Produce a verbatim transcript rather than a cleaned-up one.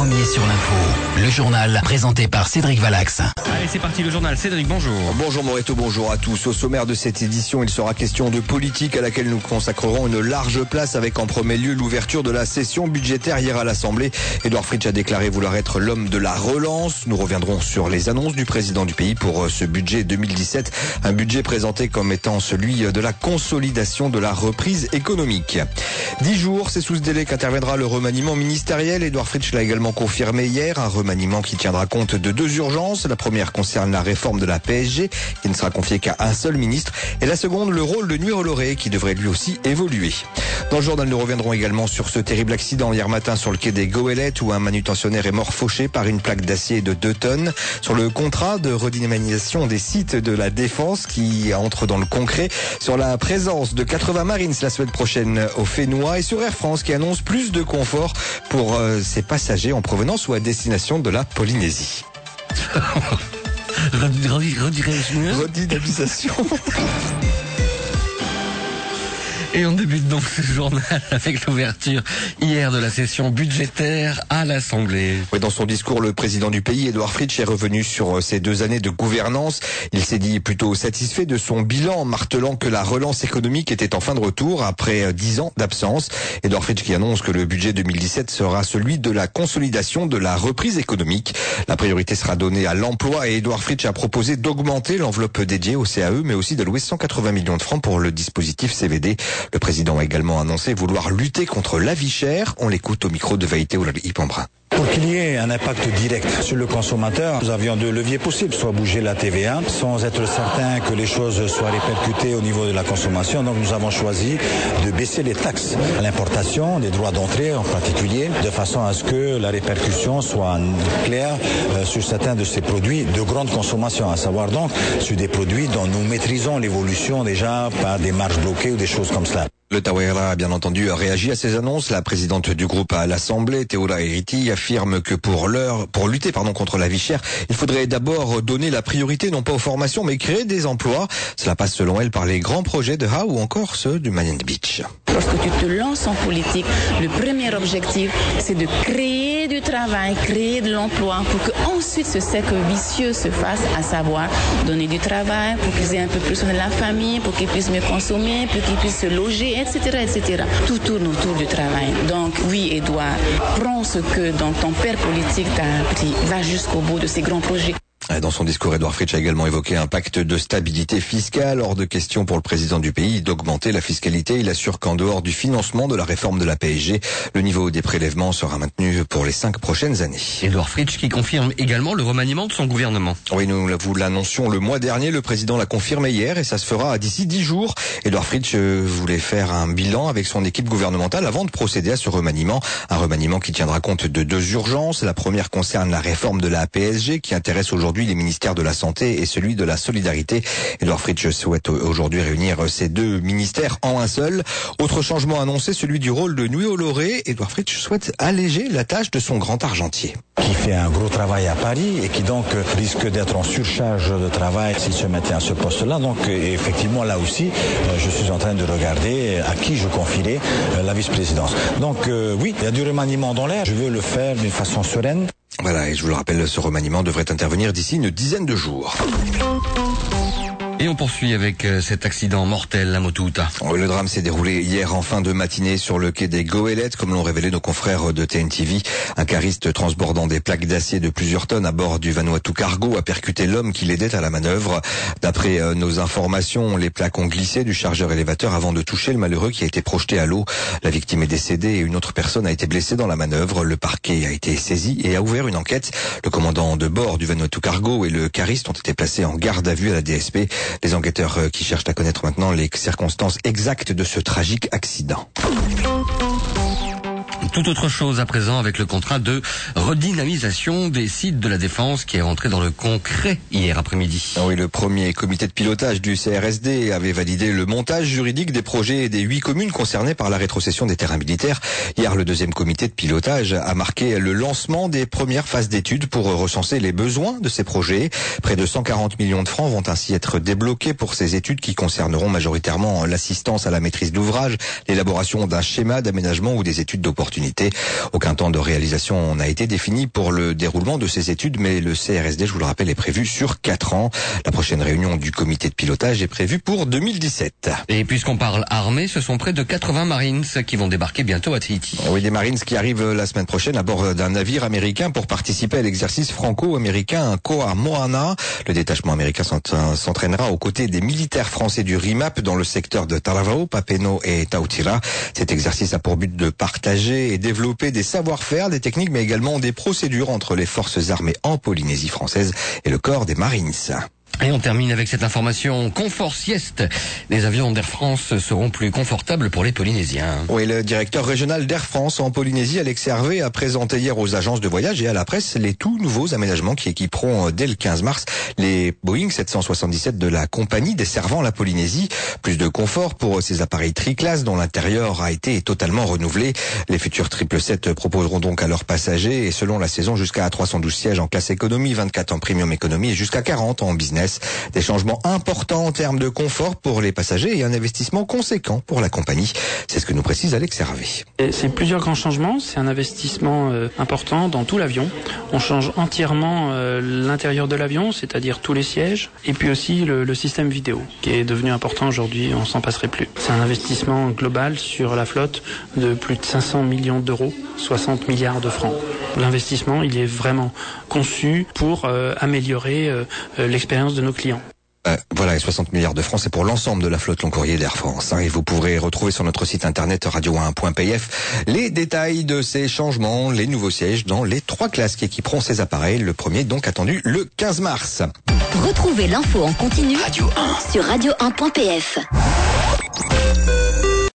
premier sur l'info. Le journal présenté par Cédric Valax. Allez, c'est parti, le journal. Cédric, bonjour. Bonjour Moreto, bonjour à tous. Au sommaire de cette édition, il sera question de politique à laquelle nous consacrerons une large place avec en premier lieu l'ouverture de la session budgétaire hier à l'Assemblée. Édouard Fritch a déclaré vouloir être l'homme de la relance. Nous reviendrons sur les annonces du président du pays pour ce budget deux mille dix-sept. Un budget présenté comme étant celui de la consolidation de la reprise économique. Dix jours, c'est sous ce délai qu'interviendra le remaniement ministériel. Édouard Fritch l'a également confirmé hier. Un remaniement qui tiendra compte de deux urgences. La première concerne la réforme de la P S G, qui ne sera confiée qu'à un seul ministre. Et la seconde, le rôle de Nuit Holloré, qui devrait lui aussi évoluer. Dans le journal, nous reviendrons également sur ce terrible accident hier matin sur le quai des Goélettes, où un manutentionnaire est mort fauché par une plaque d'acier de deux tonnes. Sur le contrat de redynamisation des sites de la Défense, qui entre dans le concret. Sur la présence de quatre-vingts Marines la semaine prochaine au Fénois. Et sur Air France, qui annonce plus de confort pour euh, ses passagers en provenance ou à destination de la Polynésie. Redynamisation. Et on débute donc ce journal avec l'ouverture hier de la session budgétaire à l'Assemblée. Oui, dans son discours, le président du pays, Édouard Fritch, est revenu sur ces deux années de gouvernance. Il s'est dit plutôt satisfait de son bilan, martelant que la relance économique était en fin de retour après dix ans d'absence. Édouard Fritch qui annonce que le budget deux mille dix-sept sera celui de la consolidation de la reprise économique. La priorité sera donnée à l'emploi et Édouard Fritch a proposé d'augmenter l'enveloppe dédiée au C A E, mais aussi d'allouer cent quatre-vingts millions de francs pour le dispositif C V D. Le président a également annoncé vouloir lutter contre la vie chère. On l'écoute au micro de Vaïté Oulali Pambrin. Pour qu'il y ait un impact direct sur le consommateur, nous avions deux leviers possibles, soit bouger la T V A, sans être certain que les choses soient répercutées au niveau de la consommation. Donc nous avons choisi de baisser les taxes à l'importation, les droits d'entrée en particulier, de façon à ce que la répercussion soit claire sur certains de ces produits de grande consommation, à savoir donc sur des produits dont nous maîtrisons l'évolution déjà par des marges bloquées ou des choses comme cela. Le Tawera a bien entendu réagi à ces annonces. La présidente du groupe à l'Assemblée, Théola Eriti, affirme que pour l'heure, pour lutter pardon, contre la vie chère, il faudrait d'abord donner la priorité non pas aux formations mais créer des emplois. Cela passe selon elle par les grands projets de Ha ou encore ceux du Mayan Beach. Lorsque tu te lances en politique, le premier objectif, c'est de créer du travail, créer de l'emploi pour que ensuite ce cercle vicieux se fasse, à savoir donner du travail pour qu'ils aient un peu plus de la famille, pour qu'ils puissent mieux consommer, pour qu'ils puissent se loger, et cetera, et cetera. Tout tourne autour du travail. Donc oui, Édouard, prends ce que dans ton père politique t'a appris, va jusqu'au bout de ces grands projets. Dans son discours, Édouard Fritch a également évoqué un pacte de stabilité fiscale. Hors de question pour le président du pays d'augmenter la fiscalité. Il assure qu'en dehors du financement de la réforme de la P S G, le niveau des prélèvements sera maintenu pour les cinq prochaines années. Édouard Fritch qui confirme également le remaniement de son gouvernement. Oui, nous vous l'annoncions le mois dernier. Le président l'a confirmé hier et ça se fera d'ici dix jours. Édouard Fritch voulait faire un bilan avec son équipe gouvernementale avant de procéder à ce remaniement. Un remaniement qui tiendra compte de deux urgences. La première concerne la réforme de la P S G qui intéresse aujourd'hui les ministères de la Santé et celui de la Solidarité. Édouard Fritch souhaite aujourd'hui réunir ces deux ministères en un seul. Autre changement annoncé, celui du rôle de Nuit Holloré. Édouard Fritch souhaite alléger la tâche de son grand argentier. Qui fait un gros travail à Paris et qui donc risque d'être en surcharge de travail s'il se mettait à ce poste-là. Donc effectivement, là aussi, je suis en train de regarder à qui je confierai la vice-présidence. Donc euh, oui, il y a du remaniement dans l'air. Je veux le faire d'une façon sereine. Voilà, et je vous le rappelle, ce remaniement devrait intervenir d'ici une dizaine de jours. Et on poursuit avec euh, cet accident mortel à Motouta. Oui, le drame s'est déroulé hier en fin de matinée sur le quai des Goélettes, comme l'ont révélé nos confrères de T N T V. Un cariste transbordant des plaques d'acier de plusieurs tonnes à bord du Vanuatu Cargo a percuté l'homme qui l'aidait à la manœuvre. D'après euh, nos informations, les plaques ont glissé du chargeur élévateur avant de toucher le malheureux qui a été projeté à l'eau. La victime est décédée et une autre personne a été blessée dans la manœuvre. Le parquet a été saisi et a ouvert une enquête. Le commandant de bord du Vanuatu Cargo et le cariste ont été placés en garde à vue à la D S P. Les enquêteurs qui cherchent à connaître maintenant les circonstances exactes de ce tragique accident. Tout autre chose à présent avec le contrat de redynamisation des sites de la Défense qui est rentré dans le concret hier après-midi. Oui, le premier comité de pilotage du C R S D avait validé le montage juridique des projets des huit communes concernées par la rétrocession des terrains militaires. Hier, le deuxième comité de pilotage a marqué le lancement des premières phases d'études pour recenser les besoins de ces projets. Près de cent quarante millions de francs vont ainsi être débloqués pour ces études qui concerneront majoritairement l'assistance à la maîtrise d'ouvrage, l'élaboration d'un schéma d'aménagement ou des études d'opportunité opportunité. Aucun temps de réalisation n'a été défini pour le déroulement de ces études, mais le C R S D, je vous le rappelle, est prévu sur quatre ans. La prochaine réunion du comité de pilotage est prévue pour deux mille dix-sept. Et puisqu'on parle armée, ce sont près de quatre-vingts Marines qui vont débarquer bientôt à Tahiti. Oui, des Marines qui arrivent la semaine prochaine à bord d'un navire américain pour participer à l'exercice franco-américain Koa Moana. Le détachement américain s'entraînera aux côtés des militaires français du R I M A P dans le secteur de Taravao, Papeno et Tautira. Cet exercice a pour but de partager et développer des savoir-faire, des techniques, mais également des procédures entre les forces armées en Polynésie française et le corps des Marines. Et on termine avec cette information confort sieste. Les avions d'Air France seront plus confortables pour les Polynésiens. Oui, le directeur régional d'Air France en Polynésie, Alex Hervé, a présenté hier aux agences de voyage et à la presse les tout nouveaux aménagements qui équiperont dès le quinze mars les Boeing sept cent soixante-dix-sept de la compagnie desservant la Polynésie. Plus de confort pour ces appareils tri-classe dont l'intérieur a été totalement renouvelé. Les futurs triple sept proposeront donc à leurs passagers, et selon la saison, jusqu'à trois cent douze sièges en classe économie, vingt-quatre en premium économie et jusqu'à quarante en business. Des changements importants en termes de confort pour les passagers et un investissement conséquent pour la compagnie. C'est ce que nous précise Alex Hervé. C'est plusieurs grands changements. C'est un investissement euh, important dans tout l'avion. On change entièrement euh, l'intérieur de l'avion, c'est-à-dire tous les sièges, et puis aussi le, le système vidéo, qui est devenu important aujourd'hui. On s'en passerait plus. C'est un investissement global sur la flotte de plus de cinq cents millions d'euros, soixante milliards de francs. L'investissement, il est vraiment conçu pour euh, améliorer euh, l'expérience de nos clients. Euh, voilà, les soixante milliards de francs, c'est pour l'ensemble de la flotte long courrier d'Air France. Hein, et vous pourrez retrouver sur notre site internet radio un point p f les détails de ces changements, les nouveaux sièges dans les trois classes qui équiperont ces appareils. Le premier donc attendu le quinze mars. Retrouvez l'info en continu Radio un sur radio un point p f.